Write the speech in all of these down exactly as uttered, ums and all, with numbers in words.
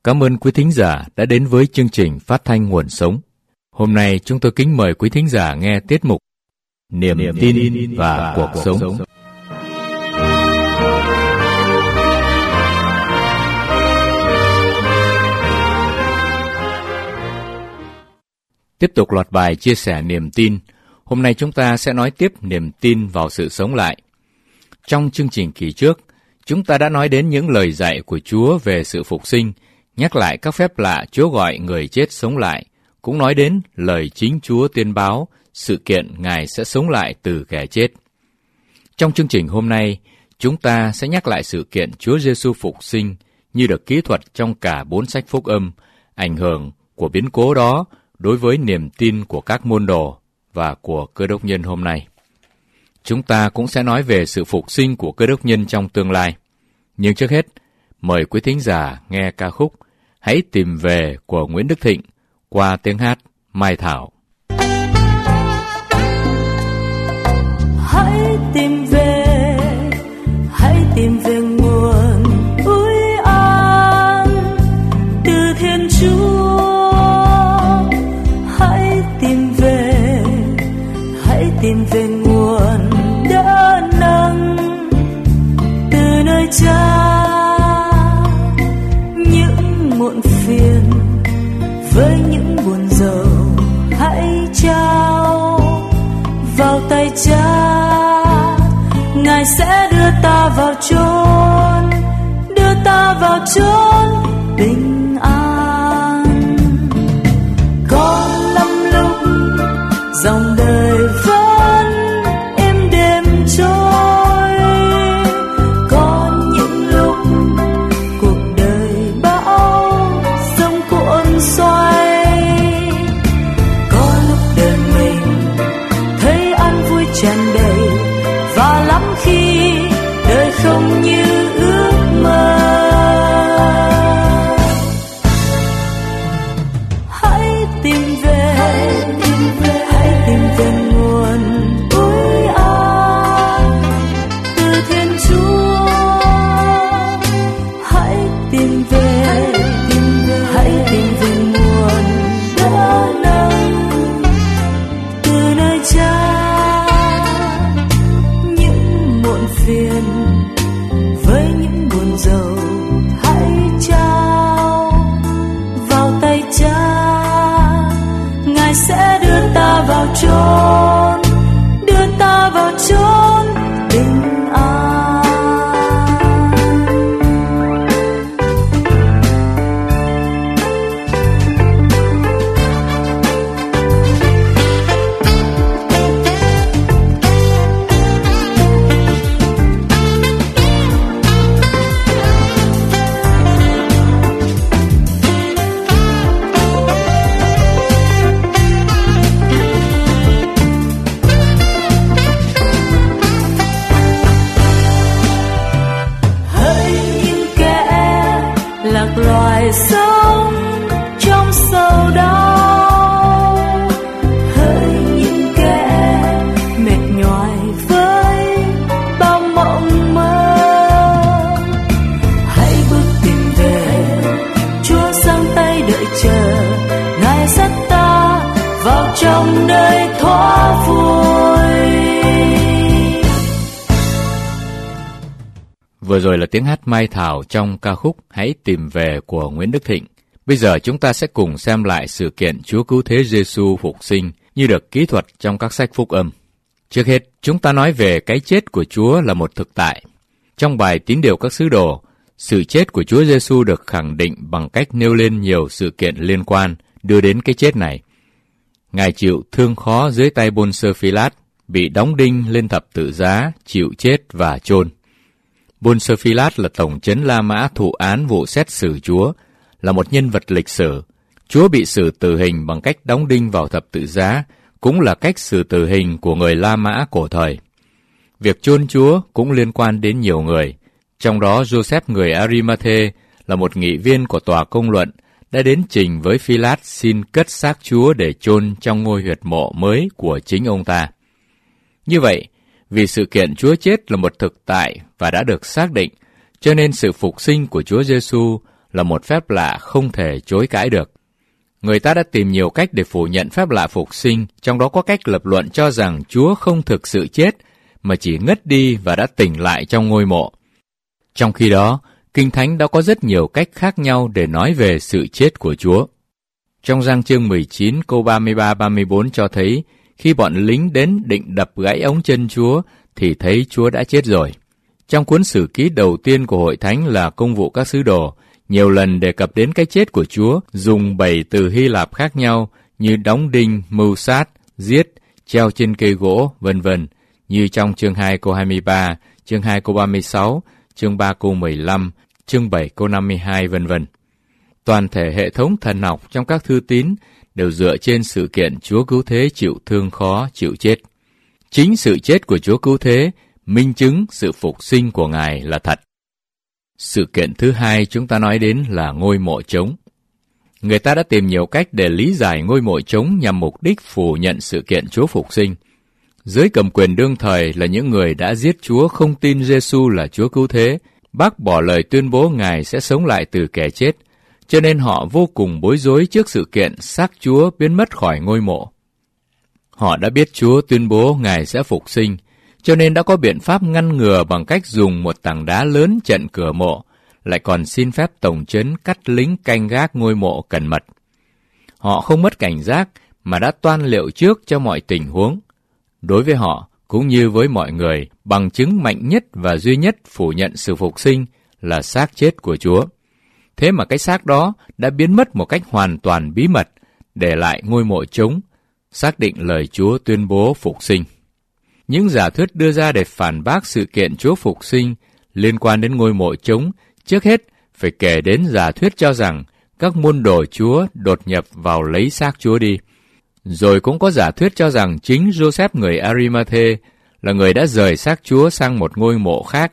Cảm ơn quý thính giả đã đến với chương trình Phát thanh Nguồn Sống. Hôm nay chúng tôi kính mời quý thính giả nghe tiết mục Niềm, Niềm tin, tin và, và cuộc, cuộc sống. sống. Tiếp tục loạt bài chia sẻ niềm tin. Hôm nay chúng ta sẽ nói tiếp niềm tin vào sự sống lại. Trong chương trình kỳ trước, chúng ta đã nói đến những lời dạy của Chúa về sự phục sinh, nhắc lại các phép lạ Chúa gọi người chết sống lại, cũng nói đến lời chính Chúa tuyên báo sự kiện Ngài sẽ sống lại từ kẻ chết. Trong chương trình hôm nay, chúng ta sẽ nhắc lại sự kiện Chúa Giêsu phục sinh như được kỹ thuật trong cả bốn sách phúc âm, ảnh hưởng của biến cố đó đối với niềm tin của các môn đồ và của Cơ Đốc nhân hôm nay. Chúng ta cũng sẽ nói về sự phục sinh của Cơ Đốc nhân trong tương lai. Nhưng trước hết, mời quý thính giả nghe ca khúc Hãy tìm về của Nguyễn Đức Thịnh qua tiếng hát Mai Thảo. Hãy tìm về, hãy tìm về nguồn ủi an từ Thiên Chúa. Hãy tìm về, hãy tìm về nguồn đỡ nâng từ nơi Cha. Muộn phiền với những buồn rầu hãy trao vào tay Cha. Ngài sẽ đưa ta vào chốn, đưa ta vào chốn bình an. Có lắm lúc dòng đời vẫn êm đềm trôi, có những lúc cuộc đời xoay, có lúc đời mình thấy an vui tràn đầy, và lắm khi đời không như ước mơ. Hãy tìm về, hãy tìm về, hãy tìm về nguồn ủi an từ Thiên Chúa. Hãy tìm về, hãy tìm về nguồn đỡ nâng từ nơi Cha. Những muộn phiền với những buồn rầu hãy trao vào tay Cha. Ngài sẽ đưa ta vào chốn, đưa ta vào chốn bình an. Loài sống trong sầu đau, hỡi những kẻ mệt nhoài với bao mộng mơ. Hãy bước tìm về, Chúa giang tay đợi chờ, Ngài dắt ta vào trong nơi thoa vui. Vừa rồi là tiếng hát Mai Thảo trong ca khúc Hãy tìm về của Nguyễn Đức Thịnh. Bây giờ chúng ta sẽ cùng xem lại sự kiện Chúa Cứu Thế Giêsu phục sinh như được kỹ thuật trong các sách phúc âm. Trước hết, chúng ta nói về cái chết của Chúa là một thực tại. Trong bài Tín điều các sứ đồ, sự chết của Chúa Giêsu được khẳng định bằng cách nêu lên nhiều sự kiện liên quan đưa đến cái chết này. Ngài chịu thương khó dưới tay Pôn-sơ Phi-lát, bị đóng đinh lên thập tự giá, chịu chết và chôn. Pôn-sơ Phi-lát là tổng trấn La Mã thụ án vụ xét xử Chúa, là một nhân vật lịch sử. Chúa bị xử tử hình bằng cách đóng đinh vào thập tự giá, cũng là cách xử tử hình của người La Mã cổ thời. Việc chôn Chúa cũng liên quan đến nhiều người, trong đó Joseph người Arimathe là một nghị viên của tòa công luận, đã đến trình với Phi-lát xin cất xác Chúa để chôn trong ngôi huyệt mộ mới của chính ông ta. Như vậy, vì sự kiện Chúa chết là một thực tại và đã được xác định, cho nên sự phục sinh của Chúa Giêsu là một phép lạ không thể chối cãi được. Người ta đã tìm nhiều cách để phủ nhận phép lạ phục sinh, trong đó có cách lập luận cho rằng Chúa không thực sự chết, mà chỉ ngất đi và đã tỉnh lại trong ngôi mộ. Trong khi đó, Kinh Thánh đã có rất nhiều cách khác nhau để nói về sự chết của Chúa. Trong Giăng chương mười chín câu ba mươi ba ba mươi bốn cho thấy, khi bọn lính đến định đập gãy ống chân Chúa, thì thấy Chúa đã chết rồi. Trong cuốn sử ký đầu tiên của Hội Thánh là Công vụ các sứ đồ, nhiều lần đề cập đến cái chết của Chúa, dùng bảy từ Hy Lạp khác nhau như đóng đinh, mưu sát, giết, treo trên cây gỗ, vân vân, như trong chương hai câu hai mươi ba, chương hai câu ba mươi sáu, chương ba câu mười lăm, chương bảy câu năm mươi hai, vân vân. Toàn thể hệ thống thần học trong các thư tín đều dựa trên sự kiện Chúa Cứu Thế chịu thương khó, chịu chết. Chính sự chết của Chúa Cứu Thế minh chứng sự phục sinh của Ngài là thật. Sự kiện thứ hai chúng ta nói đến là ngôi mộ trống. Người ta đã tìm nhiều cách để lý giải ngôi mộ trống nhằm mục đích phủ nhận sự kiện Chúa phục sinh. Giới cầm quyền đương thời là những người đã giết Chúa không tin Giê-xu là Chúa Cứu Thế, bác bỏ lời tuyên bố Ngài sẽ sống lại từ kẻ chết, cho nên họ vô cùng bối rối trước sự kiện xác Chúa biến mất khỏi ngôi mộ. Họ đã biết Chúa tuyên bố Ngài sẽ phục sinh, cho nên đã có biện pháp ngăn ngừa bằng cách dùng một tảng đá lớn chặn cửa mộ, lại còn xin phép tổng trấn cắt lính canh gác ngôi mộ cẩn mật. Họ không mất cảnh giác mà đã toan liệu trước cho mọi tình huống. Đối với họ, cũng như với mọi người, bằng chứng mạnh nhất và duy nhất phủ nhận sự phục sinh là xác chết của Chúa. Thế mà cái xác đó đã biến mất một cách hoàn toàn bí mật, để lại ngôi mộ trống, xác định lời Chúa tuyên bố phục sinh. Những giả thuyết đưa ra để phản bác sự kiện Chúa phục sinh liên quan đến ngôi mộ trống, trước hết phải kể đến giả thuyết cho rằng các môn đồ Chúa đột nhập vào lấy xác Chúa đi. Rồi cũng có giả thuyết cho rằng chính Joseph người Arimathe là người đã rời xác Chúa sang một ngôi mộ khác.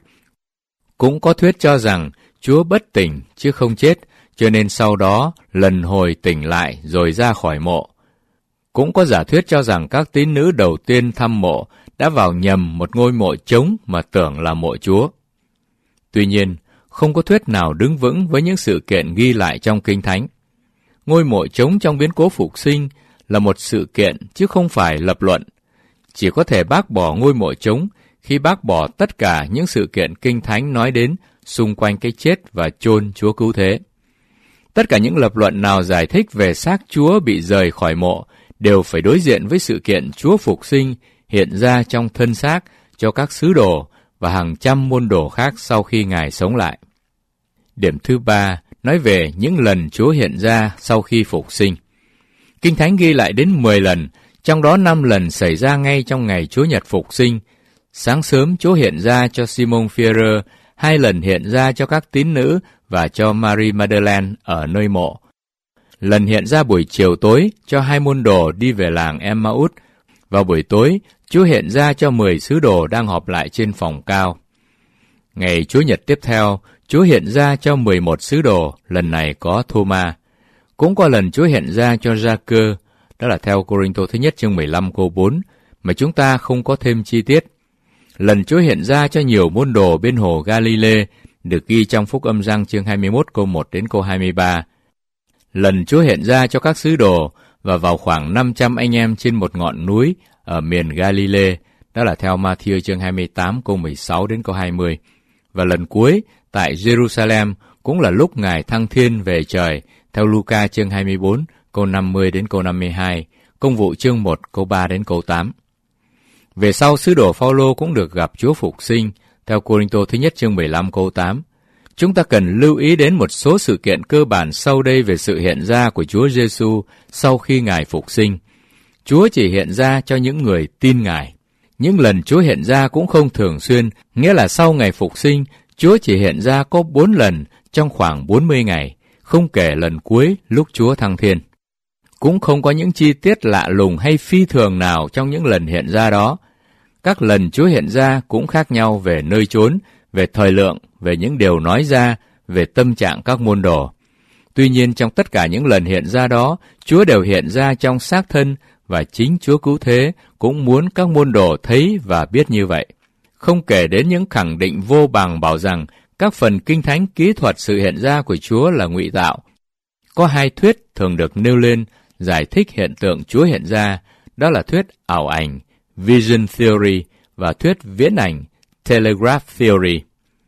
Cũng có thuyết cho rằng Chúa bất tỉnh chứ không chết, cho nên sau đó lần hồi tỉnh lại rồi ra khỏi mộ. Cũng có giả thuyết cho rằng các tín nữ đầu tiên thăm mộ đã vào nhầm một ngôi mộ trống mà tưởng là mộ Chúa. Tuy nhiên, không có thuyết nào đứng vững với những sự kiện ghi lại trong Kinh Thánh. Ngôi mộ trống trong biến cố phục sinh là một sự kiện chứ không phải lập luận. Chỉ có thể bác bỏ ngôi mộ trống khi bác bỏ tất cả những sự kiện Kinh Thánh nói đến xung quanh cái chết và chôn Chúa Cứu Thế. Tất cả những lập luận nào giải thích về xác Chúa bị rời khỏi mộ đều phải đối diện với sự kiện Chúa phục sinh hiện ra trong thân xác cho các sứ đồ và hàng trăm môn đồ khác sau khi Ngài sống lại. Điểm thứ ba nói về những lần Chúa hiện ra sau khi phục sinh. Kinh Thánh ghi lại đến mười lần, trong đó năm lần xảy ra ngay trong ngày Chúa Nhật phục sinh. Sáng sớm Chúa hiện ra cho Simon Phi-e-rơ, hai lần hiện ra cho các tín nữ và cho Mary Magdalene ở nơi mộ. Lần hiện ra buổi chiều tối cho hai môn đồ đi về làng Emmaus. Vào buổi tối, Chúa hiện ra cho mười sứ đồ đang họp lại trên phòng cao. Ngày Chúa Nhật tiếp theo, Chúa hiện ra cho mười một sứ đồ, lần này có Thô-ma. Cũng có lần Chúa hiện ra cho Gia-cơ, đó là theo Cô-rinh-tô thứ nhất chương mười lăm câu bốn, mà chúng ta không có thêm chi tiết. Lần Chúa hiện ra cho nhiều môn đồ bên hồ Ga-li-lê, được ghi trong Phúc Âm Giăng chương hai mươi mốt câu một đến câu hai mươi ba. Lần Chúa hiện ra cho các sứ đồ và vào khoảng năm trăm anh em trên một ngọn núi ở miền Ga-li-lê, đó là theo Ma-thi-ơ chương hai mươi tám câu mười sáu đến câu hai mươi. Và lần cuối tại Jerusalem cũng là lúc Ngài thăng thiên về trời, theo Luca chương hai mươi bốn câu năm mươi đến câu năm mươi hai, Công vụ chương một câu ba đến câu tám. Về sau, sứ đồ Phao-lô cũng được gặp Chúa phục sinh, theo Cô-rinh-tô thứ nhất chương mười lăm câu tám. Chúng ta cần lưu ý đến một số sự kiện cơ bản sau đây về sự hiện ra của Chúa Giê-xu sau khi Ngài phục sinh. Chúa chỉ hiện ra cho những người tin Ngài. Những lần Chúa hiện ra cũng không thường xuyên, nghĩa là sau ngày phục sinh, Chúa chỉ hiện ra có bốn lần trong khoảng bốn mươi ngày, không kể lần cuối lúc Chúa thăng thiên. Cũng không có những chi tiết lạ lùng hay phi thường nào trong những lần hiện ra đó. Các lần Chúa hiện ra cũng khác nhau về nơi chốn, về thời lượng, về những điều nói ra, về tâm trạng các môn đồ. Tuy nhiên, trong tất cả những lần hiện ra đó, Chúa đều hiện ra trong xác thân, và chính Chúa Cứu Thế cũng muốn các môn đồ thấy và biết như vậy. Không kể đến những khẳng định vô bằng bảo rằng các phần Kinh Thánh kỹ thuật sự hiện ra của Chúa là ngụy tạo. Có hai thuyết thường được nêu lên giải thích hiện tượng Chúa hiện ra, đó là thuyết ảo ảnh, Vision Theory, và thuyết viễn ảnh, Telegraph Theory.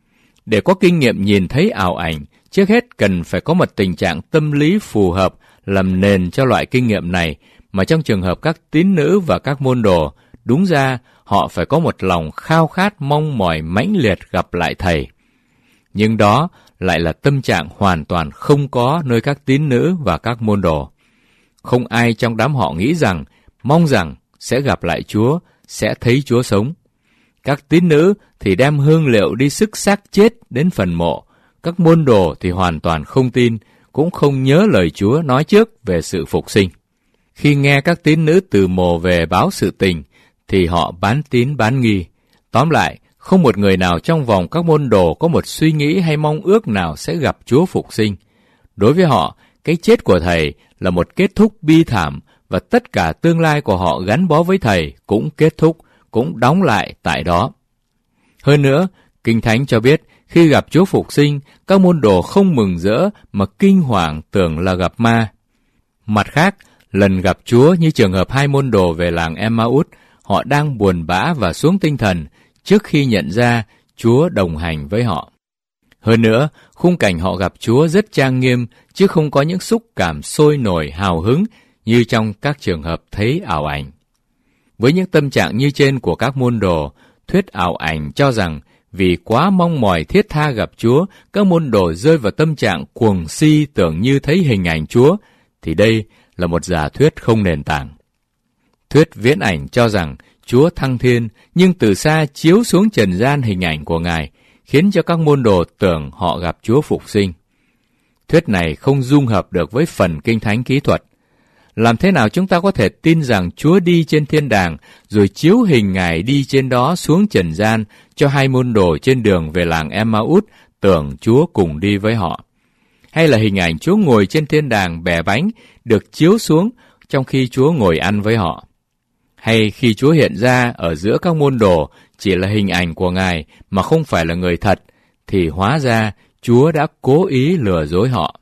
Để có kinh nghiệm nhìn thấy ảo ảnh, trước hết cần phải có một tình trạng tâm lý phù hợp làm nền cho loại kinh nghiệm này, mà trong trường hợp các tín nữ và các môn đồ, đúng ra họ phải có một lòng khao khát mong mỏi mãnh liệt gặp lại Thầy. Nhưng đó lại là tâm trạng hoàn toàn không có nơi các tín nữ và các môn đồ. Không ai trong đám họ nghĩ rằng, mong rằng sẽ gặp lại Chúa, sẽ thấy Chúa sống. Các tín nữ thì đem hương liệu đi sức xác chết đến phần mộ. Các môn đồ thì hoàn toàn không tin, cũng không nhớ lời Chúa nói trước về sự phục sinh. Khi nghe các tín nữ từ mồ về báo sự tình, thì họ bán tín bán nghi. Tóm lại, không một người nào trong vòng các môn đồ có một suy nghĩ hay mong ước nào sẽ gặp Chúa phục sinh. Đối với họ, cái chết của Thầy là một kết thúc bi thảm, và tất cả tương lai của họ gắn bó với Thầy cũng kết thúc, cũng đóng lại tại đó. Hơn nữa, Kinh Thánh cho biết, khi gặp Chúa phục sinh, các môn đồ không mừng rỡ mà kinh hoàng tưởng là gặp ma. Mặt khác, lần gặp Chúa như trường hợp hai môn đồ về làng Emmaus, họ đang buồn bã và xuống tinh thần trước khi nhận ra Chúa đồng hành với họ. Hơn nữa, khung cảnh họ gặp Chúa rất trang nghiêm, chứ không có những xúc cảm sôi nổi hào hứng như trong các trường hợp thấy ảo ảnh. Với những tâm trạng như trên của các môn đồ, thuyết ảo ảnh cho rằng vì quá mong mỏi thiết tha gặp Chúa, các môn đồ rơi vào tâm trạng cuồng si tưởng như thấy hình ảnh Chúa, thì đây là một giả thuyết không nền tảng. Thuyết viễn ảnh cho rằng Chúa thăng thiên, nhưng từ xa chiếu xuống trần gian hình ảnh của Ngài, khiến cho các môn đồ tưởng họ gặp Chúa phục sinh. Thuyết này không dung hợp được với phần Kinh Thánh kỹ thuật. Làm thế nào chúng ta có thể tin rằng Chúa đi trên thiên đàng, rồi chiếu hình Ngài đi trên đó xuống trần gian cho hai môn đồ trên đường về làng Emmaus tưởng Chúa cùng đi với họ? Hay là hình ảnh Chúa ngồi trên thiên đàng bẻ bánh được chiếu xuống trong khi Chúa ngồi ăn với họ? Hay khi Chúa hiện ra ở giữa các môn đồ chỉ là hình ảnh của Ngài mà không phải là người thật, thì hóa ra Chúa đã cố ý lừa dối họ?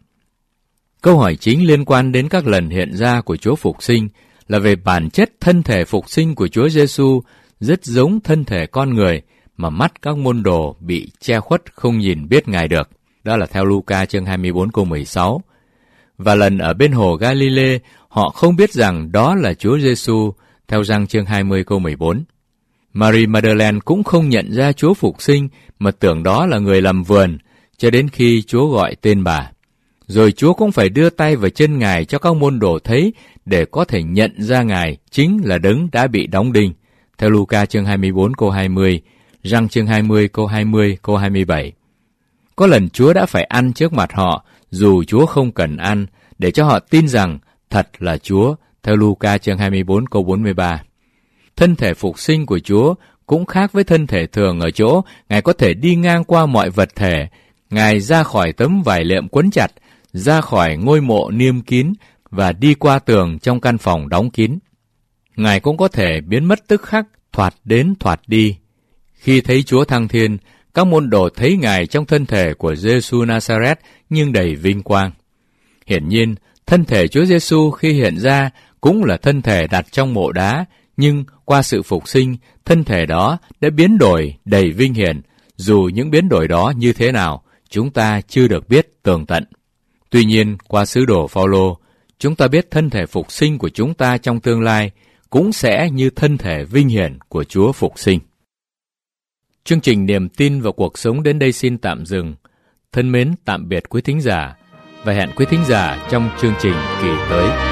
Câu hỏi chính liên quan đến các lần hiện ra của Chúa phục sinh là về bản chất thân thể phục sinh của Chúa Giêsu rất giống thân thể con người mà mắt các môn đồ bị che khuất không nhìn biết Ngài được. Đó là theo Luca chương hai mươi bốn câu mười sáu. Và lần ở bên hồ Galilee, họ không biết rằng đó là Chúa Giêsu, theo Giăng chương hai mươi câu mười bốn. Mary Magdalene cũng không nhận ra Chúa phục sinh mà tưởng đó là người làm vườn, cho đến khi Chúa gọi tên bà. Rồi Chúa cũng phải đưa tay vào chân Ngài cho các môn đồ thấy để có thể nhận ra Ngài chính là đấng đã bị đóng đinh, theo Luca chương hai mươi bốn câu hai mươi, Giăng chương hai mươi câu hai mươi câu hai mươi bảy. Có lần Chúa đã phải ăn trước mặt họ, dù Chúa không cần ăn, để cho họ tin rằng thật là Chúa, theo Luca chương hai mươi bốn câu bốn mươi ba. Thân thể phục sinh của Chúa cũng khác với thân thể thường ở chỗ Ngài có thể đi ngang qua mọi vật thể. Ngài ra khỏi tấm vải liệm quấn chặt, ra khỏi ngôi mộ niêm kín và đi qua tường trong căn phòng đóng kín. Ngài cũng có thể biến mất tức khắc, thoạt đến thoạt đi. Khi thấy Chúa thăng thiên, các môn đồ thấy Ngài trong thân thể của Giêsu Nazareth nhưng đầy vinh quang. Hiển nhiên, thân thể Chúa Giêsu khi hiện ra cũng là thân thể đặt trong mộ đá, nhưng qua sự phục sinh, thân thể đó đã biến đổi đầy vinh hiển, dù những biến đổi đó như thế nào, chúng ta chưa được biết tường tận. Tuy nhiên, qua sứ đồ Phao-lô, chúng ta biết thân thể phục sinh của chúng ta trong tương lai cũng sẽ như thân thể vinh hiển của Chúa phục sinh. Chương trình Niềm tin và cuộc sống đến đây xin tạm dừng. Thân mến tạm biệt quý thính giả và hẹn quý thính giả trong chương trình kỳ tới.